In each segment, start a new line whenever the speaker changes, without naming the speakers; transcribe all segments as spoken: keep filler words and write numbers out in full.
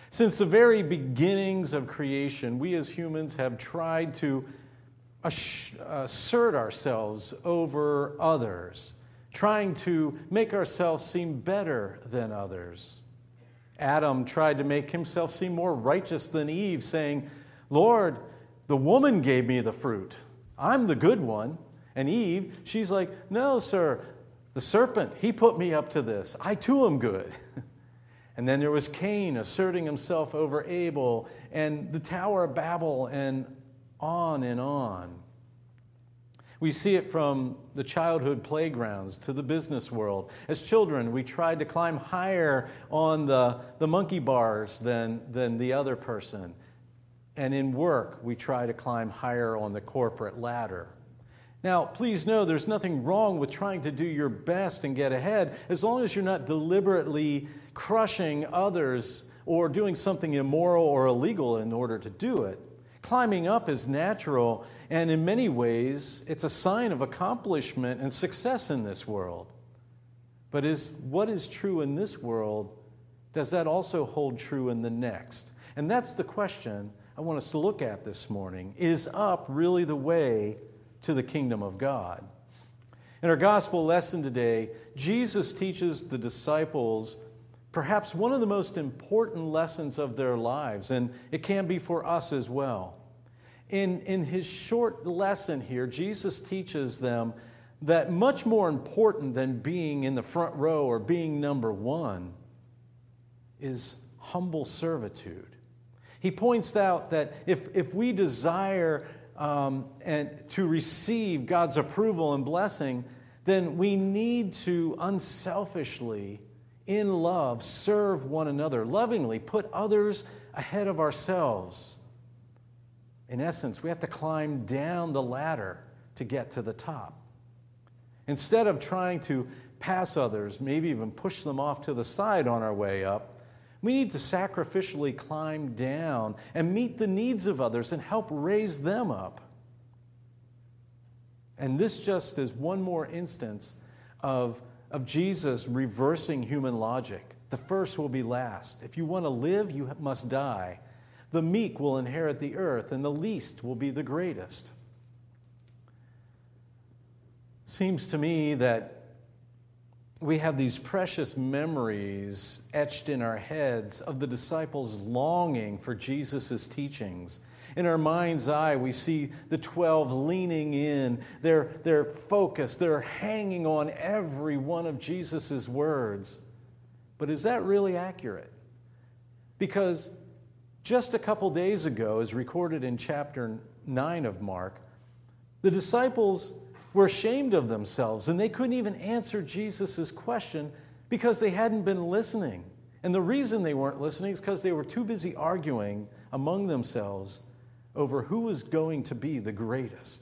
Since the very beginnings of creation, we as humans have tried to assert ourselves over others, trying to make ourselves seem better than others. Adam tried to make himself seem more righteous than Eve, saying, Lord, the woman gave me the fruit. I'm the good one. And Eve, she's like, no, sir, the serpent, he put me up to this. I too am good. And then there was Cain asserting himself over Abel, and the Tower of Babel, and on and on. We see it from the childhood playgrounds to the business world. As children, we tried to climb higher on the, the monkey bars than, than the other person. And in work, we try to climb higher on the corporate ladder. Now, please know there's nothing wrong with trying to do your best and get ahead, as long as you're not deliberately crushing others or doing something immoral or illegal in order to do it. Climbing up is natural, and in many ways, it's a sign of accomplishment and success in this world. But is what is true in this world, does that also hold true in the next? And that's the question I want us to look at this morning. Is up really the way to the kingdom of God? In our gospel lesson today, Jesus teaches the disciples perhaps one of the most important lessons of their lives, and it can be for us as well. In, in his short lesson here, Jesus teaches them that much more important than being in the front row or being number one is humble servitude. He points out that if, if we desire um, and to receive God's approval and blessing, then we need to unselfishly, in love, serve one another, lovingly put others ahead of ourselves. In essence, we have to climb down the ladder to get to the top. Instead of trying to pass others, maybe even push them off to the side on our way up, we need to sacrificially climb down and meet the needs of others and help raise them up. And this just is one more instance of, of Jesus reversing human logic. The first will be last. If you want to live, you must die. The meek will inherit the earth, and the least will be the greatest. Seems to me that we have these precious memories etched in our heads of the disciples longing for Jesus' teachings. In our mind's eye, we see the twelve leaning in. They're, they're focused. They're hanging on every one of Jesus' words. But is that really accurate? Because just a couple days ago, as recorded in chapter nine of Mark, the disciples were ashamed of themselves, and they couldn't even answer Jesus' question because they hadn't been listening. And the reason they weren't listening is because they were too busy arguing among themselves over who was going to be the greatest.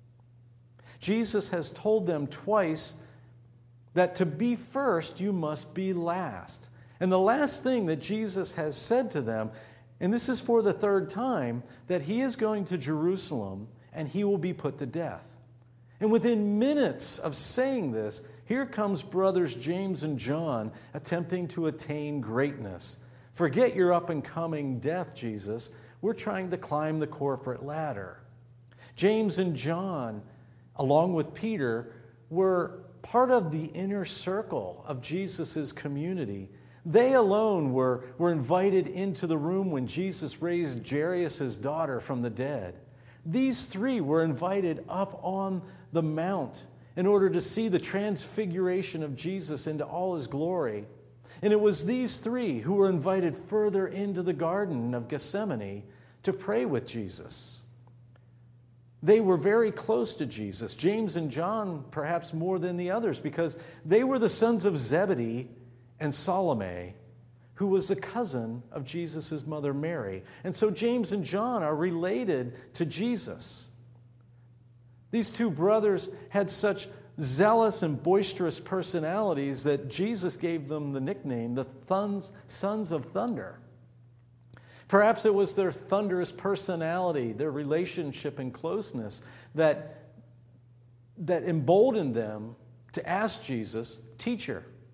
Jesus has told them twice that to be first, you must be last. And the last thing that Jesus has said to them, and this is for the third time, that he is going to Jerusalem and he will be put to death. And within minutes of saying this, here comes brothers James and John attempting to attain greatness. Forget your up-and-coming death, Jesus. We're trying to climb the corporate ladder. James and John, along with Peter, were part of the inner circle of Jesus' community. They alone were, were invited into the room when Jesus raised Jairus' daughter from the dead. These three were invited up on the mount in order to see the transfiguration of Jesus into all his glory. And it was these three who were invited further into the Garden of Gethsemane to pray with Jesus. They were very close to Jesus, James and John perhaps more than the others, because they were the sons of Zebedee and Salome, who was the cousin of Jesus' mother Mary. And so James and John are related to Jesus. These two brothers had such zealous and boisterous personalities that Jesus gave them the nickname, the thuns, Sons of Thunder. Perhaps it was their thunderous personality, their relationship and closeness that, that emboldened them to ask Jesus, "Teacher,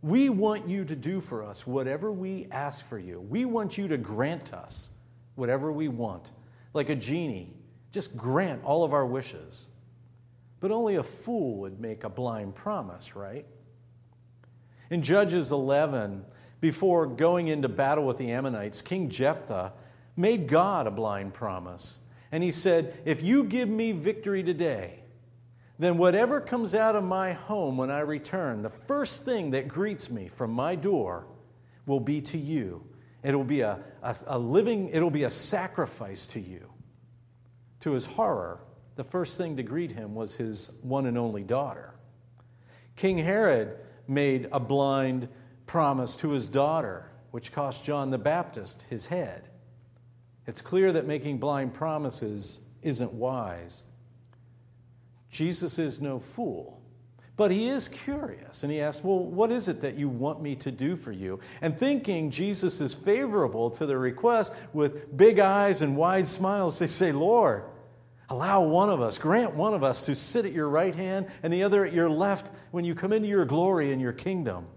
We want you to do for us whatever we ask for you. We want you to grant us whatever we want. Like a genie, just grant all of our wishes. But only a fool would make a blind promise, right? In Judges eleven, before going into battle with the Ammonites, King Jephthah made God a blind promise. And he said, if you give me victory today, then whatever comes out of my home when I return, the first thing that greets me from my door will be to you. It'll be a, a, a living, it'll be a sacrifice to you. To his horror, the first thing to greet him was his one and only daughter. King Herod made a blind promise to his daughter, which cost John the Baptist his head. It's clear that making blind promises isn't wise. Jesus is no fool, but he is curious, and he asks, well, what is it that you want me to do for you? And thinking Jesus is favorable to the request, with big eyes and wide smiles, they say, Lord, allow one of us, grant one of us to sit at your right hand and the other at your left when you come into your glory and your kingdom.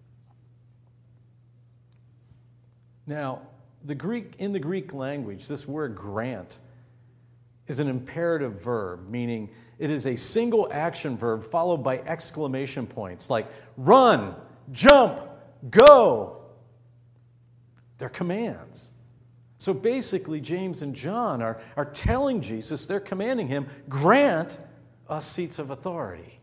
Now, the Greek, in the Greek language, this word grant is an imperative verb, meaning it is a single action verb followed by exclamation points like run, jump, go. They're commands. So basically, James and John are, are telling Jesus, they're commanding him, grant us seats of authority.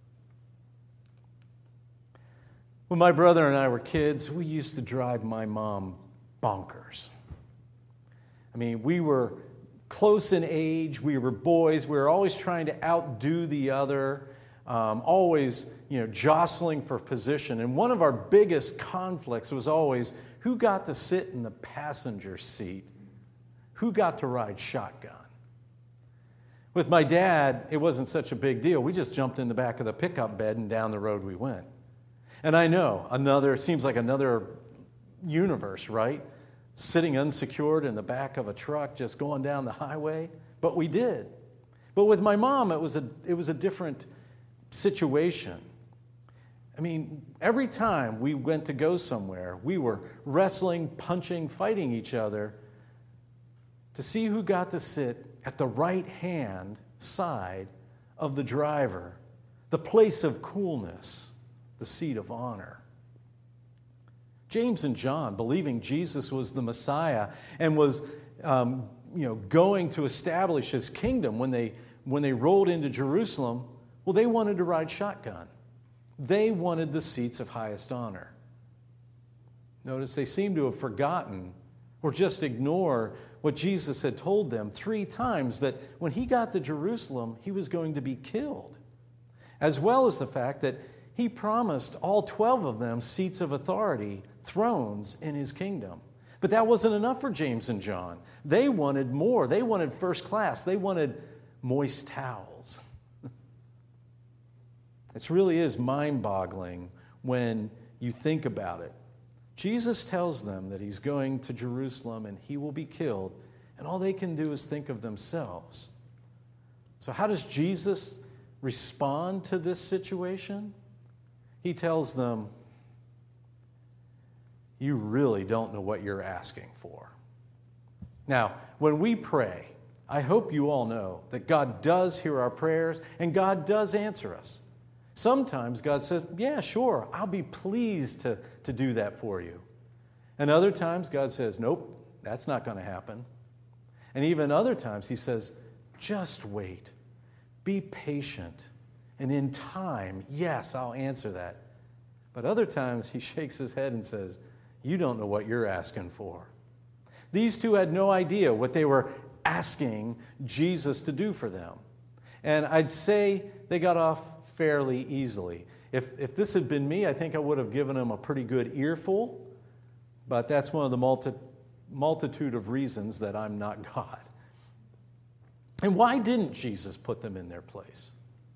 When my brother and I were kids, we used to drive my mom bonkers. I mean, we were close in age, we were boys, we were always trying to outdo the other, um, always, you know, jostling for position. And one of our biggest conflicts was always who got to sit in the passenger seat, who got to ride shotgun. With my dad, it wasn't such a big deal. We just jumped in the back of the pickup bed and down the road we went. And I know, another, seems like another universe, right? Sitting unsecured in the back of a truck, just going down the highway. But we did. But with my mom, it was a, it was a different situation. I mean, every time we went to go somewhere, we were wrestling, punching, fighting each other to see who got to sit at the right-hand side of the driver, the place of coolness, the seat of honor. James and John, believing Jesus was the Messiah and was um, you know, going to establish his kingdom when they, when they rolled into Jerusalem, well, they wanted to ride shotgun. They wanted the seats of highest honor. Notice they seem to have forgotten or just ignored what Jesus had told them three times, that when he got to Jerusalem, he was going to be killed, as well as the fact that he promised all twelve of them seats of authority, thrones in his kingdom. But that wasn't enough for James and John. They wanted more. They wanted first class. They wanted moist towels. It really is mind-boggling when you think about it. Jesus tells them that he's going to Jerusalem and he will be killed, and all they can do is think of themselves. So how does Jesus respond to this situation? He tells them, you really don't know what you're asking for. Now, when we pray, I hope you all know that God does hear our prayers and God does answer us. Sometimes God says, yeah, sure, I'll be pleased to, to do that for you. And other times God says, nope, that's not going to happen. And even other times he says, just wait, be patient, and in time, yes, I'll answer that. But other times he shakes his head and says, you don't know what you're asking for. These two had no idea what they were asking Jesus to do for them. And I'd say they got off fairly easily. If, if this had been me, I think I would have given them a pretty good earful, but that's one of the multi, multitude of reasons that I'm not God. And why didn't Jesus put them in their place?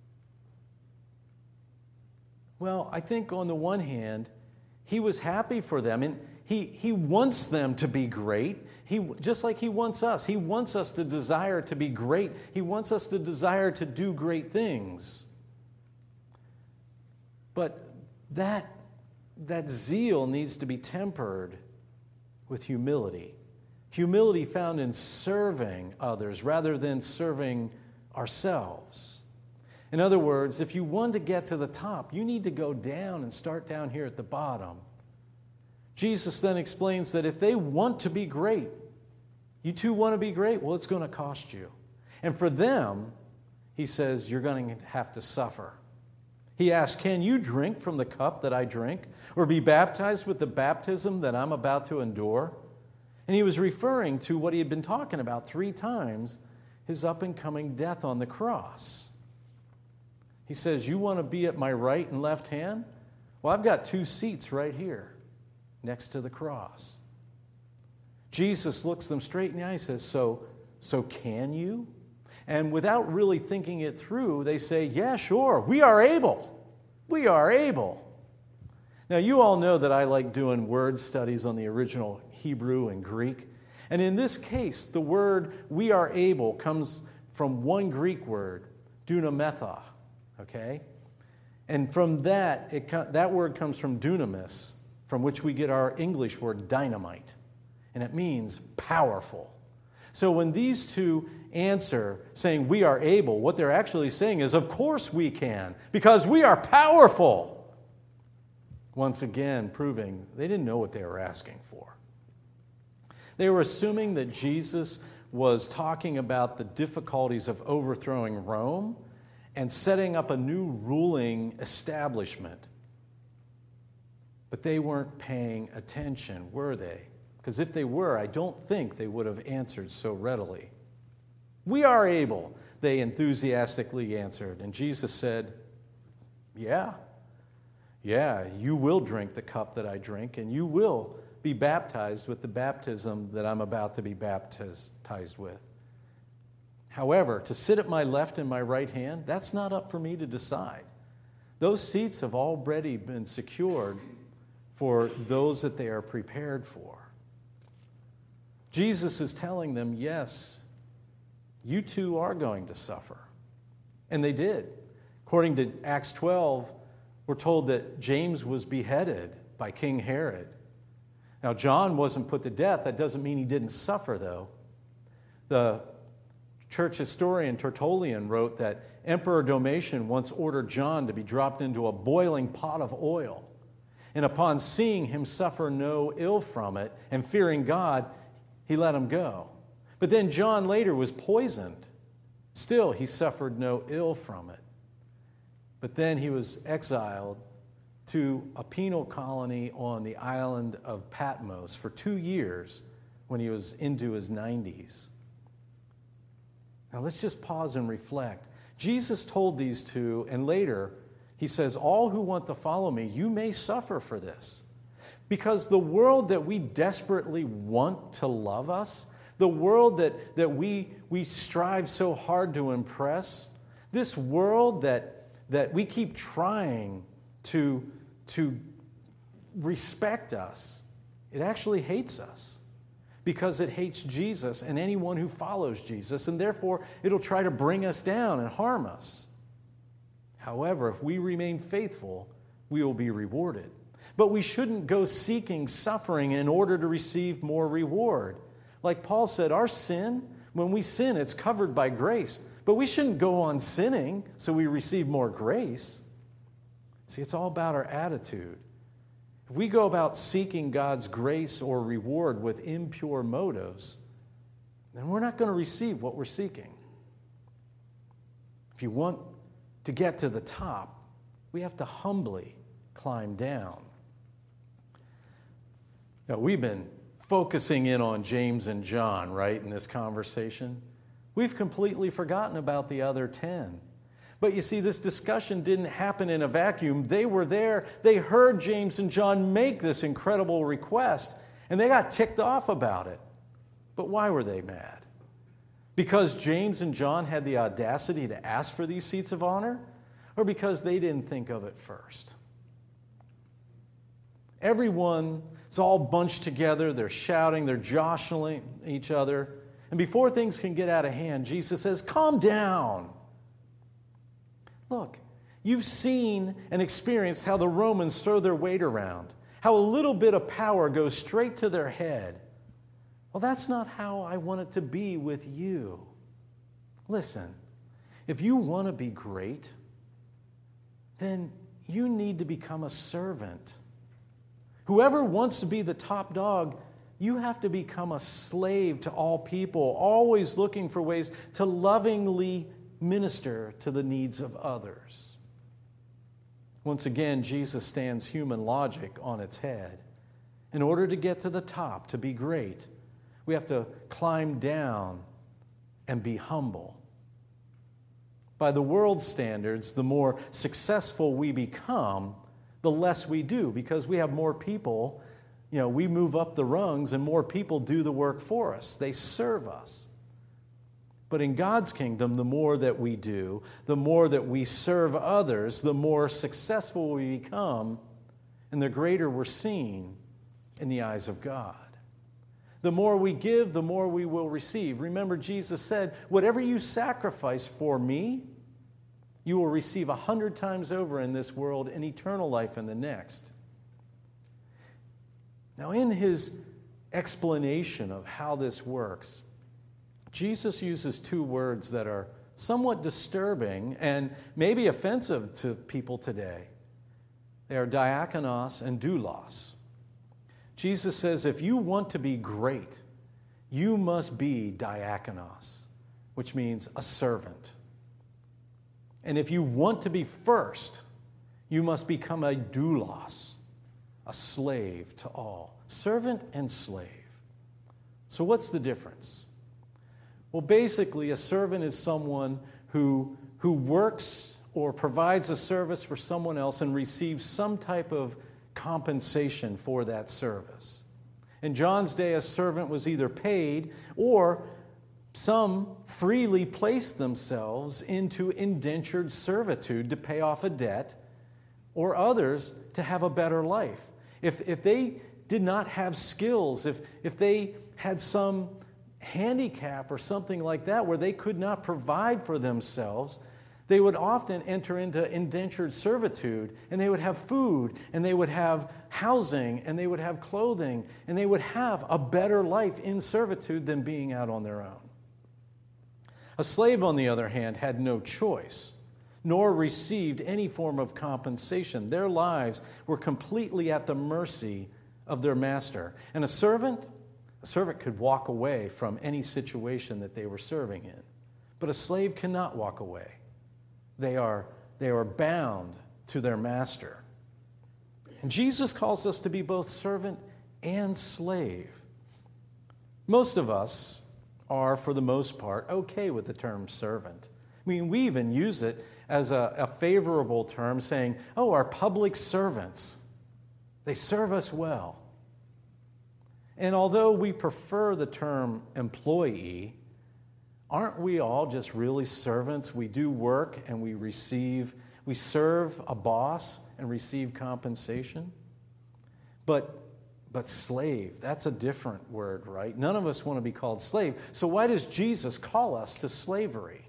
Well, I think on the one hand, he was happy for them, and he, he wants them to be great, he, just like he wants us. He wants us to desire to be great. He wants us to desire to do great things. But that that zeal needs to be tempered with humility. Humility found in serving others rather than serving ourselves. In other words, if you want to get to the top, you need to go down and start down here at the bottom. Jesus then explains that if they want to be great, you too want to be great, well, it's going to cost you. And for them, he says, you're going to have to suffer. He asks, can you drink from the cup that I drink, or be baptized with the baptism that I'm about to endure? And he was referring to what he had been talking about three times, his up-and-coming death on the cross. He says, you want to be at my right and left hand? Well, I've got two seats right here next to the cross. Jesus looks them straight in the eye and says, so, so can you? And without really thinking it through, they say, yeah, sure, we are able. We are able. Now, you all know that I like doing word studies on the original Hebrew and Greek. And in this case, the word we are able comes from one Greek word, dunametha, okay? And from that, it, that word comes from dunamis, from which we get our English word dynamite. And it means powerful. So when these two answer saying we are able, what they're actually saying is, of course we can, because we are powerful. Once again, proving they didn't know what they were asking for. They were assuming that Jesus was talking about the difficulties of overthrowing Rome and setting up a new ruling establishment. But they weren't paying attention, were they? Because if they were, I don't think they would have answered so readily. We are able, they enthusiastically answered. And Jesus said, yeah, yeah, you will drink the cup that I drink, and you will be baptized with the baptism that I'm about to be baptized with. However, to sit at my left and my right hand, that's not up for me to decide. Those seats have already been secured for those that they are prepared for. Jesus is telling them, yes, you too are going to suffer. And they did. According to Acts twelve, we're told that James was beheaded by King Herod. Now, John wasn't put to death. That doesn't mean he didn't suffer, though. The church historian Tertullian wrote that Emperor Domitian once ordered John to be dropped into a boiling pot of oil. And upon seeing him suffer no ill from it and fearing God, he let him go. But then John later was poisoned. Still, he suffered no ill from it. But then he was exiled to a penal colony on the island of Patmos for two years when he was into his nineties. Now let's just pause and reflect. Jesus told these two, and later he says, all who want to follow me, you may suffer for this. Because the world that we desperately want to love us, the world that, that we, we strive so hard to impress, this world that, that we keep trying to, to respect us, it actually hates us because it hates Jesus and anyone who follows Jesus, and therefore it'll try to bring us down and harm us. However, if we remain faithful, we will be rewarded. But we shouldn't go seeking suffering in order to receive more reward. Like Paul said, our sin, when we sin, it's covered by grace. But we shouldn't go on sinning so we receive more grace. See, it's all about our attitude. If we go about seeking God's grace or reward with impure motives, then we're not going to receive what we're seeking. If you want to get to the top, we have to humbly climb down. Now, we've been focusing in on James and John, right, in this conversation. We've completely forgotten about the other ten. But you see, this discussion didn't happen in a vacuum. They were there. They heard James and John make this incredible request, and they got ticked off about it. But why were they mad? Because James and John had the audacity to ask for these seats of honor, or because they didn't think of it first? Everyone is all bunched together. They're shouting. They're jostling each other. And before things can get out of hand, Jesus says, calm down. Look, You've seen and experienced how the Romans throw their weight around, how a little bit of power goes straight to their head. Well, that's not how I want it to be with you. Listen, if you want to be great, then you need to become a servant. Whoever wants to be the top dog, you have to become a slave to all people, always looking for ways to lovingly minister to the needs of others. Once again, Jesus stands human logic on its head. In order to get to the top, to be great, we have to climb down and be humble. By the world's standards, the more successful we become, the less we do, because we have more people. You know, we move up the rungs and more people do the work for us. They serve us. But in God's kingdom, the more that we do, the more that we serve others, the more successful we become, and the greater we're seen in the eyes of God. The more we give, the more we will receive. Remember, Jesus said, whatever you sacrifice for me, you will receive a hundred times over in this world and eternal life in the next. Now, in his explanation of how this works, Jesus uses two words that are somewhat disturbing and maybe offensive to people today. They are diakonos and doulos. Jesus says, if you want to be great, you must be diakonos, which means a servant. And if you want to be first, you must become a doulos, a slave to all. Servant and slave. So what's the difference? Well, basically, a servant is someone who, who works or provides a service for someone else and receives some type of compensation for that service. In John's day, a servant was either paid or some freely placed themselves into indentured servitude to pay off a debt, or others to have a better life. If, if they did not have skills, if, if they had some handicap or something like that where they could not provide for themselves, they would often enter into indentured servitude, and they would have food, and they would have housing, and they would have clothing, and they would have a better life in servitude than being out on their own. A slave, on the other hand, had no choice, nor received any form of compensation. Their lives were completely at the mercy of their master. And a servant, a servant could walk away from any situation that they were serving in. But a slave cannot walk away. They are, they are bound to their master. And Jesus calls us to be both servant and slave. Most of us are, for the most part, okay with the term servant. I mean, we even use it as a, a favorable term, saying, oh, our public servants, they serve us well. And although we prefer the term employee, aren't we all just really servants? We do work and we receive, we serve a boss and receive compensation. But But slave, that's a different word, right? None of us want to be called slave. So why does Jesus call us to slavery?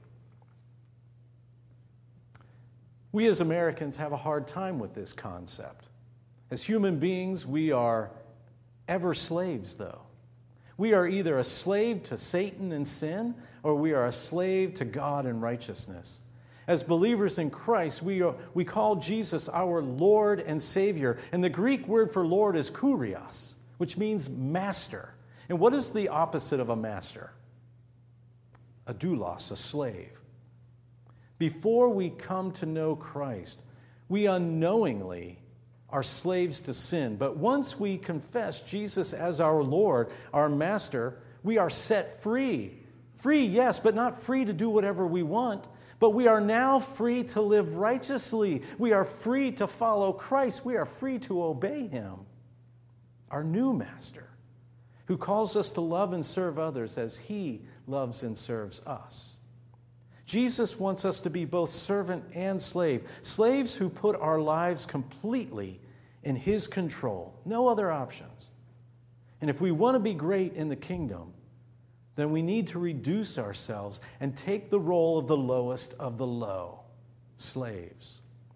We as Americans have a hard time with this concept. As human beings, we are ever slaves, though. We are either a slave to Satan and sin, or we are a slave to God and righteousness. As believers in Christ, we, are, we call Jesus our Lord and Savior. And the Greek word for Lord is kurios, which means master. And what is the opposite of a master? A doulos, a slave. Before we come to know Christ, we unknowingly are slaves to sin. But once we confess Jesus as our Lord, our master, we are set free. Free, yes, but not free to do whatever we want. But we are now free to live righteously. We are free to follow Christ. We are free to obey Him, our new master, who calls us to love and serve others as He loves and serves us. Jesus wants us to be both servant and slave, slaves who put our lives completely in His control, no other options. And if we want to be great in the kingdom, then we need to reduce ourselves and take the role of the lowest of the low, slaves.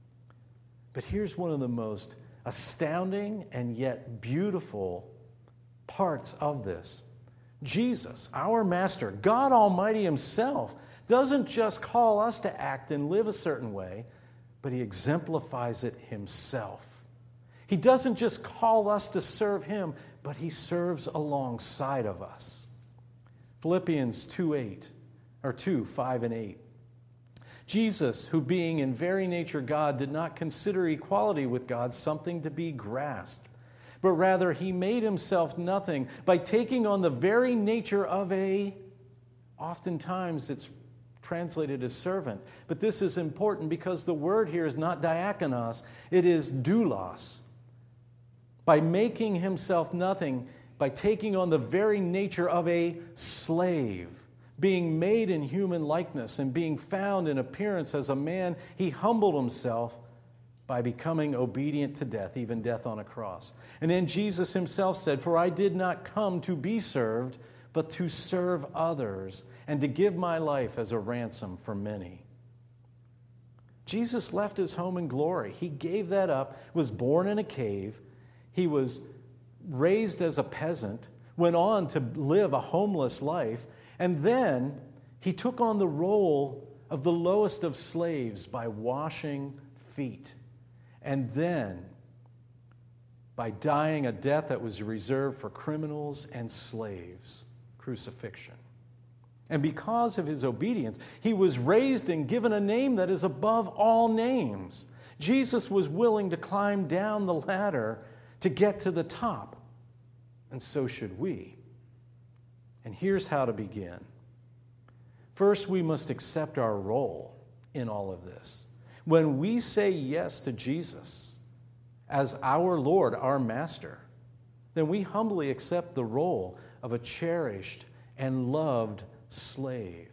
But here's one of the most astounding and yet beautiful parts of this. Jesus, our Master, God Almighty Himself, doesn't just call us to act and live a certain way, but He exemplifies it Himself. He doesn't just call us to serve Him, but He serves alongside of us. Philippians two eight, or two, five and eight. Jesus, who being in very nature God, did not consider equality with God something to be grasped, but rather He made Himself nothing by taking on the very nature of a, oftentimes it's translated as servant. But this is important because the word here is not diakonos, it is doulos. By making Himself nothing, by taking on the very nature of a slave, being made in human likeness and being found in appearance as a man, He humbled Himself by becoming obedient to death, even death on a cross. And then Jesus Himself said, "For I did not come to be served, but to serve others, and to give my life as a ransom for many." Jesus left His home in glory. He gave that up, was born in a cave. He was raised as a peasant, went on to live a homeless life, and then He took on the role of the lowest of slaves by washing feet. And then by dying a death that was reserved for criminals and slaves, crucifixion. And because of His obedience, He was raised and given a name that is above all names. Jesus was willing to climb down the ladder to get to the top, and so should we. And here's how to begin. First, we must accept our role in all of this. When we say yes to Jesus as our Lord, our Master, then we humbly accept the role of a cherished and loved slave.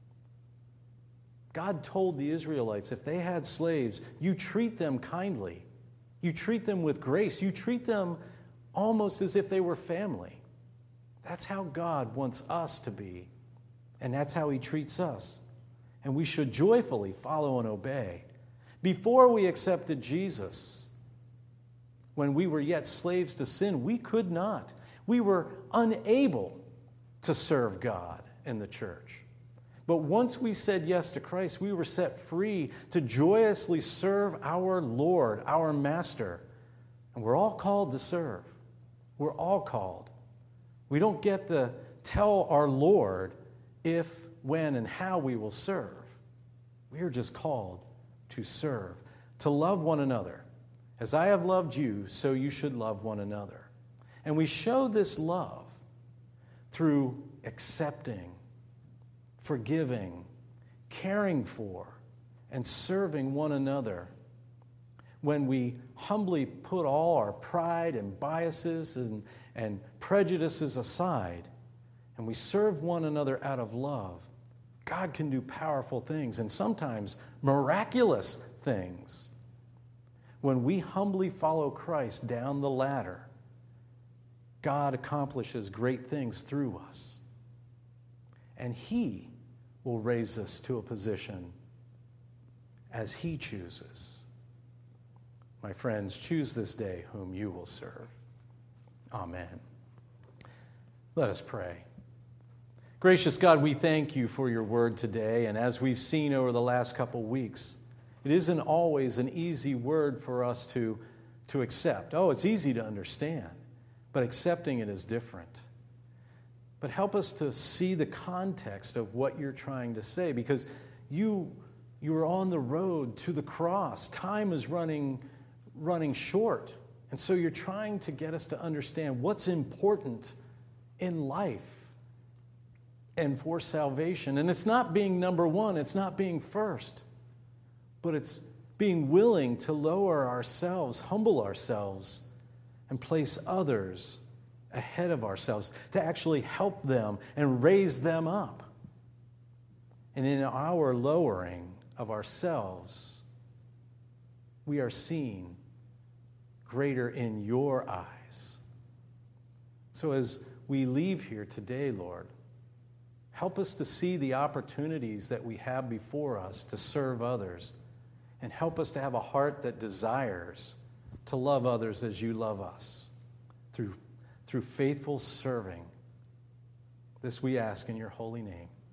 God told the Israelites if they had slaves, you treat them kindly. You treat them with grace. You treat them almost as if they were family. That's how God wants us to be, and that's how He treats us. And we should joyfully follow and obey. Before we accepted Jesus, when we were yet slaves to sin, we could not. We were unable to serve God in the church. But once we said yes to Christ, we were set free to joyously serve our Lord, our Master. And we're all called to serve. We're all called. We don't get to tell our Lord if, when, and how we will serve. We are just called to serve, to love one another. As I have loved you, so you should love one another. And we show this love through accepting, forgiving, caring for, and serving one another. When we humbly put all our pride and biases and, and prejudices aside, and we serve one another out of love, God can do powerful things and sometimes miraculous things. When we humbly follow Christ down the ladder, God accomplishes great things through us. And He will raise us to a position as He chooses. My friends, choose this day whom you will serve. Amen. Let us pray. Gracious God, we thank you for your word today. And as we've seen over the last couple weeks, it isn't always an easy word for us to, to accept. Oh, it's easy to understand, but accepting it is different. But help us to see the context of what you're trying to say, because you, you are on the road to the cross. Time is running, running short. And so you're trying to get us to understand what's important in life and for salvation. And it's not being number one, it's not being first, but it's being willing to lower ourselves, humble ourselves, and place others ahead of ourselves, to actually help them and raise them up. And in our lowering of ourselves, we are seen greater in your eyes. So as we leave here today, Lord, help us to see the opportunities that we have before us to serve others and help us to have a heart that desires to love others as you love us through, through faithful serving. This we ask in your holy name.